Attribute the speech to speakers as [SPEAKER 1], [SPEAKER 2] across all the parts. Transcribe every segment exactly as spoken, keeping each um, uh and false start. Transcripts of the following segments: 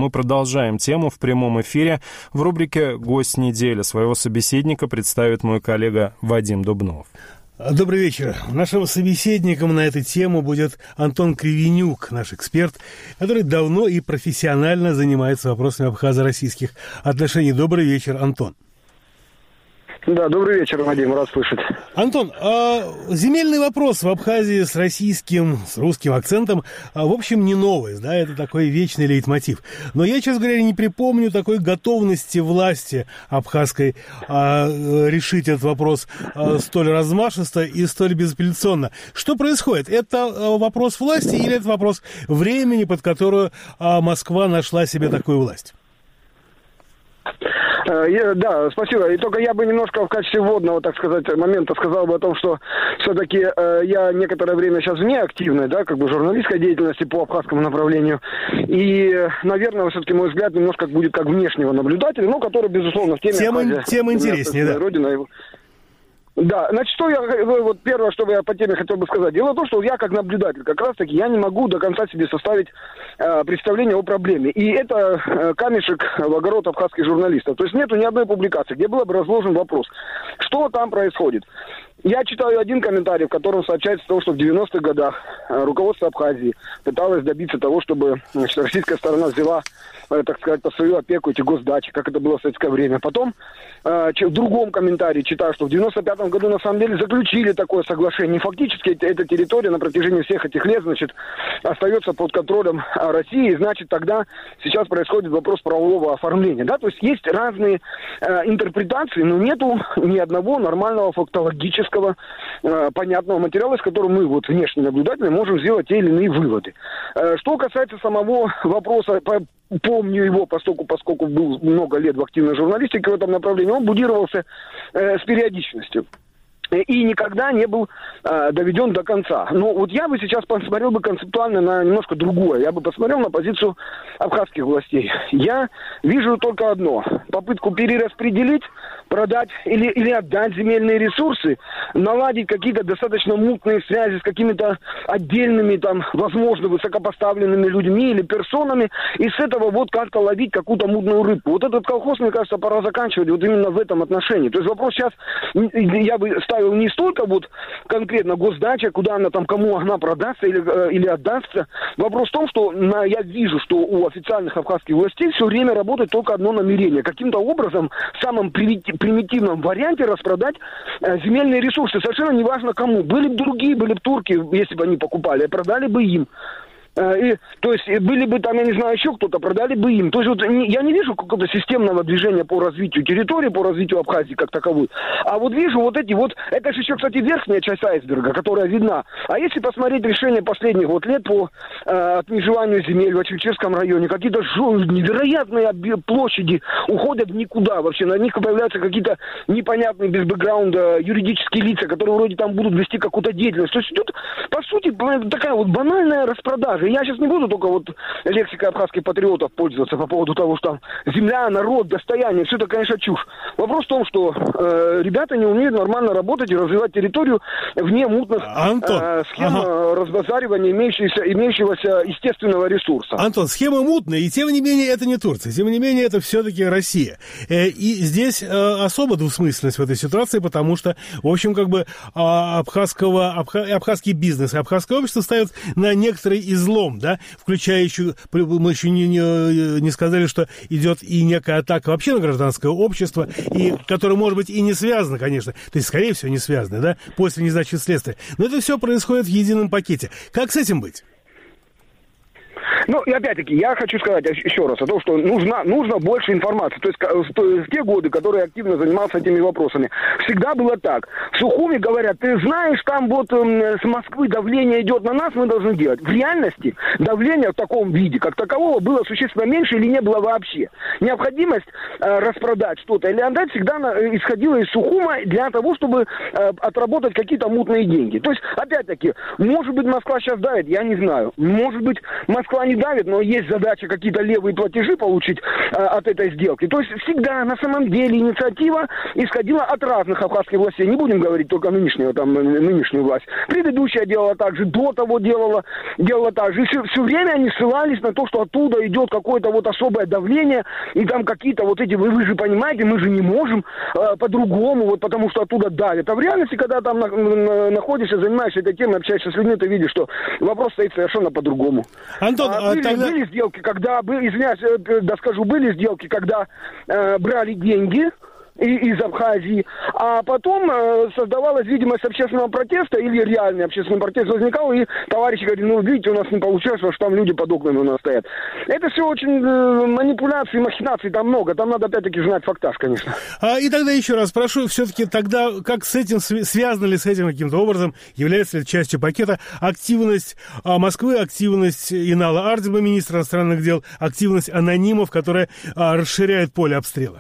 [SPEAKER 1] мы продолжаем тему в прямом эфире. В рубрике «Гость недели» своего собеседника представит мой коллега Вадим Дубнов.
[SPEAKER 2] Добрый вечер. Нашим собеседником на эту тему будет Антон Кривенюк, наш эксперт, который давно и профессионально занимается вопросами абхазо-российских отношений. Добрый вечер, Антон.
[SPEAKER 3] Да, добрый вечер, Вадим, рад слышать.
[SPEAKER 2] Антон, а земельный вопрос в Абхазии с российским, с русским акцентом, а, в общем, не новый, да, это такой вечный лейтмотив. Но я, честно говоря, не припомню такой готовности власти абхазской а, решить этот вопрос а, столь размашисто и столь безапелляционно. Что происходит? Это а, вопрос власти или это вопрос времени, под которую а, Москва нашла себе такую власть?
[SPEAKER 3] Да, спасибо. И только я бы немножко в качестве вводного, так сказать, момента сказал бы о том, что все-таки э, я некоторое время сейчас вне активной, да, как бы журналистской деятельности по абхазскому направлению. И, наверное, все-таки мой взгляд немножко будет как внешнего наблюдателя, ну, который, безусловно, в теме...
[SPEAKER 2] Тем,
[SPEAKER 3] Абхазия,
[SPEAKER 2] тем интереснее, да.
[SPEAKER 3] Родина, да, значит, что я, вот первое, что я по теме хотел бы сказать. Дело в том, что я как наблюдатель, как раз-таки, я не могу до конца себе составить э, представление о проблеме. И это э, камешек в огород абхазских журналистов. То есть нету ни одной публикации, где был бы разложен вопрос, что там происходит. Я читаю один комментарий, в котором сообщается то, что в девяностых годах э, руководство Абхазии пыталось добиться того, чтобы, значит, российская сторона взяла, э, так сказать, под свою опеку эти госдачи, как это было в советское время. Потом э, в другом комментарии читаю, что в девяносто пятом году на самом деле заключили такое соглашение. И фактически эта, эта территория на протяжении всех этих лет, значит, остается под контролем России. И, значит, тогда сейчас происходит вопрос правового оформления. Да? То есть есть разные э, интерпретации, но нету ни одного нормального фактологического э, понятного материала, из которого мы, вот, внешние наблюдатели, можем сделать те или иные выводы. Э, что касается самого вопроса, по, помню его, поскольку, поскольку был много лет в активной журналистике в этом направлении, он будировался э, с периодичностью. И никогда не был э, доведен до конца. Но вот я бы сейчас посмотрел бы концептуально на немножко другое. Я бы посмотрел на позицию абхазских властей. Я вижу только одно. Попытку перераспределить, продать или, или отдать земельные ресурсы, наладить какие-то достаточно мутные связи с какими-то отдельными, там, возможно, высокопоставленными людьми или персонами, и с этого вот как-то ловить какую-то мутную рыбку. Вот этот колхоз, мне кажется, пора заканчивать вот именно в этом отношении. То есть вопрос сейчас, я бы ставил не столько вот конкретно госдача, куда она там, кому она продастся или, или отдастся. Вопрос в том, что на, я вижу, что у официальных абхазских властей все время работает только одно намерение. Каким-то образом, в самом примитивном варианте распродать э, земельные ресурсы. Совершенно неважно кому. Были бы другие, были бы турки, если бы они покупали, продали бы им. И, то есть были бы там, я не знаю, еще кто-то, продали бы им. То есть вот не, я не вижу какого-то системного движения по развитию территории, по развитию Абхазии как таковой. А вот вижу вот эти вот, это же еще, кстати, верхняя часть айсберга, которая видна. А если посмотреть решения последних вот лет по э, отмежеванию земель в Ачельчерском районе, какие-то жу- невероятные площади уходят в никуда вообще. На них появляются какие-то непонятные без бэкграунда юридические лица, которые вроде там будут вести какую-то деятельность. То есть тут, по сути, такая вот банальная распродажа. Я сейчас не буду только вот лексикой абхазских патриотов пользоваться по поводу того, что там земля, народ, достояние, все это, конечно, чушь. Вопрос в том, что э, ребята не умеют нормально работать и развивать территорию вне мутных э, схем ага. разбазаривания имеющегося, имеющегося естественного ресурса.
[SPEAKER 2] Антон, схема мутная, и тем не менее это не Турция, тем не менее это все-таки Россия. Э, и здесь э, особо двусмысленность в этой ситуации, потому что, в общем, как бы абхазского, абха, абхазский бизнес и абхазское общество ставят на некоторые излом. Да, включая еще, мы еще не, не, не сказали, что идет и некая атака вообще на гражданское общество, и, которое, может быть, и не связано, конечно, то есть, скорее всего, не связано, да, после незначительного следствия. Но это все происходит в едином пакете. Как с этим быть?
[SPEAKER 3] Ну, и опять-таки, я хочу сказать еще раз о том, что нужна, нужно больше информации. То есть в те годы, которые я активно занимался этими вопросами, всегда было так. В Сухуми говорят, ты знаешь, там вот э, с Москвы давление идет на нас, мы должны делать. В реальности давление в таком виде, как такового, было существенно меньше или не было вообще. Необходимость э, распродать что-то или отдать всегда на, исходила из Сухума для того, чтобы э, отработать какие-то мутные деньги. То есть, опять-таки, может быть, Москва сейчас давит, я не знаю. Может быть, Москва не не давит, но есть задача какие-то левые платежи получить э, от этой сделки. То есть всегда на самом деле инициатива исходила от разных абхазских властей. Не будем говорить только нынешнего, там, нынешнюю власть. Предыдущая делала так же, до того делала, делала так же. И все, все время они ссылались на то, что оттуда идет какое-то вот особое давление, и там какие-то вот эти, вы, вы же понимаете, мы же не можем э, по-другому, вот потому что оттуда давят. А в реальности, когда там на, на, находишься, занимаешься этой темой, общаешься с людьми, ты видишь, что вопрос стоит совершенно по-другому.
[SPEAKER 2] Антон,
[SPEAKER 3] а, были,
[SPEAKER 2] тогда...
[SPEAKER 3] были сделки, когда, извиняюсь, да скажу, были сделки, когда э, брали деньги из Абхазии, а потом э, создавалась видимость общественного протеста или реальный общественный протест возникал, и товарищи говорили, ну, видите, у нас не получается, потому что там люди под окнами у нас стоят. Это все очень э, манипуляции, махинаций там много, там надо опять-таки знать фактаж, конечно.
[SPEAKER 2] А, и тогда еще раз прошу, все-таки тогда, как с этим, связано ли с этим каким-то образом, является ли частью пакета активность а, Москвы, активность Инала Ардиба, министра иностранных дел, активность анонимов, которая а, расширяет поле обстрела?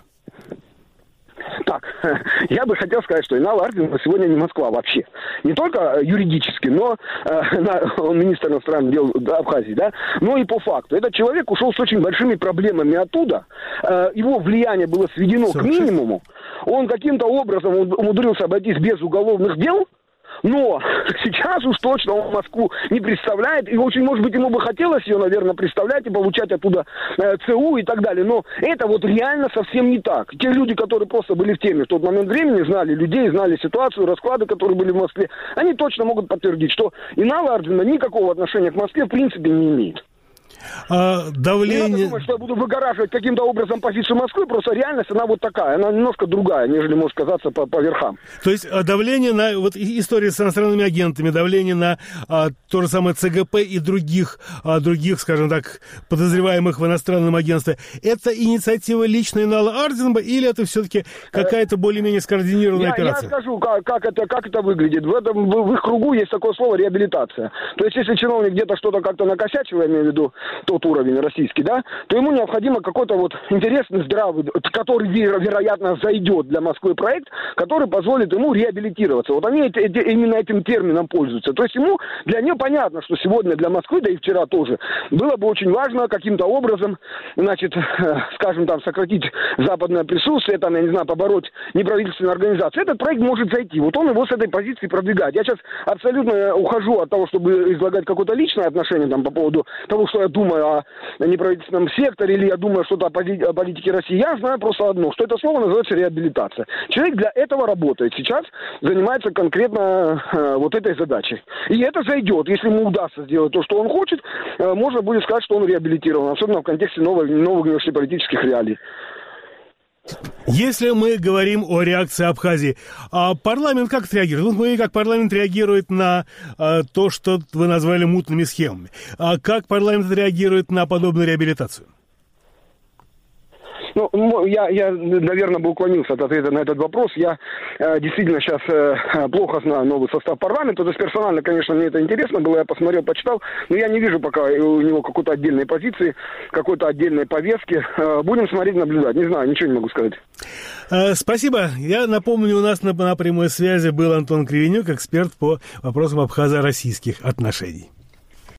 [SPEAKER 3] Так, я бы хотел сказать, что Инал Ардин сегодня не Москва вообще. Не только юридически, но э, он министр иностранных дел Абхазии, да, но и по факту. Этот человек ушел с очень большими проблемами оттуда. Э, его влияние было сведено к минимуму. Он каким-то образом умудрился обойтись без уголовных дел. Но сейчас уж точно он Москву не представляет, и очень, может быть, ему бы хотелось ее, наверное, представлять и получать оттуда э, ЦУ и так далее, но это вот реально совсем не так. Те люди, которые просто были в теме в тот момент времени, знали людей, знали ситуацию, расклады, которые были в Москве, они точно могут подтвердить, что Инал Ардин никакого отношения к Москве в принципе не имеет.
[SPEAKER 2] А, давление...
[SPEAKER 3] Не надо думать, что я буду выгораживать каким-то образом позицию Москвы, просто реальность, она вот такая, она немножко другая, нежели может казаться по, по верхам.
[SPEAKER 2] То есть давление на, вот история с иностранными агентами, давление на а, то же самое ЦГП и других, а, других, скажем так, подозреваемых в иностранном агентстве, это инициатива лично Инала Ардинба или это все-таки какая-то более-менее скоординированная
[SPEAKER 3] я,
[SPEAKER 2] операция?
[SPEAKER 3] Я скажу, как, как, это, как это выглядит. В, этом, в, в их кругу есть такое слово реабилитация. То есть, если чиновник где-то что-то как-то накосячил, я имею в виду, тот уровень российский, да, то ему необходимо какой-то вот интересный, здравый, который, веро- вероятно, зайдет для Москвы проект, который позволит ему реабилитироваться. Вот они эти, эти, именно этим термином пользуются. То есть ему, для него понятно, что сегодня для Москвы, да и вчера тоже, было бы очень важно каким-то образом, значит, скажем там, сократить западное присутствие, там, я не знаю, побороть неправительственные организации. Этот проект может зайти. Вот он его с этой позиции продвигает. Я сейчас абсолютно ухожу от того, чтобы излагать какое-то личное отношение там по поводу того, что я думаю о неправительственном секторе, или я думаю что-то о политике России. Я знаю просто одно, что это слово называется реабилитация. Человек для этого работает. Сейчас занимается конкретно э, вот этой задачей. И это зайдет. Если ему удастся сделать то, что он хочет, э, можно будет сказать, что он реабилитирован. Особенно в контексте новых, новых внешнеполитических реалий.
[SPEAKER 2] Если мы говорим о реакции Абхазии, а парламент как реагирует? Ну, мы как парламент реагирует на а, то, что вы назвали мутными схемами. А как парламент реагирует на подобную реабилитацию?
[SPEAKER 3] Ну, я, я, наверное, бы уклонился от ответа на этот вопрос. Я э, действительно сейчас э, плохо знаю новый состав парламента. То есть персонально, конечно, мне это интересно было. Я посмотрел, почитал. Но я не вижу пока у него какой-то отдельной позиции, какой-то отдельной повестки. Э, будем смотреть, наблюдать. Не знаю, ничего не могу сказать.
[SPEAKER 2] Спасибо. Я напомню, у нас на, на прямой связи был Антон Кривенюк, эксперт по вопросам абхазо-российских отношений.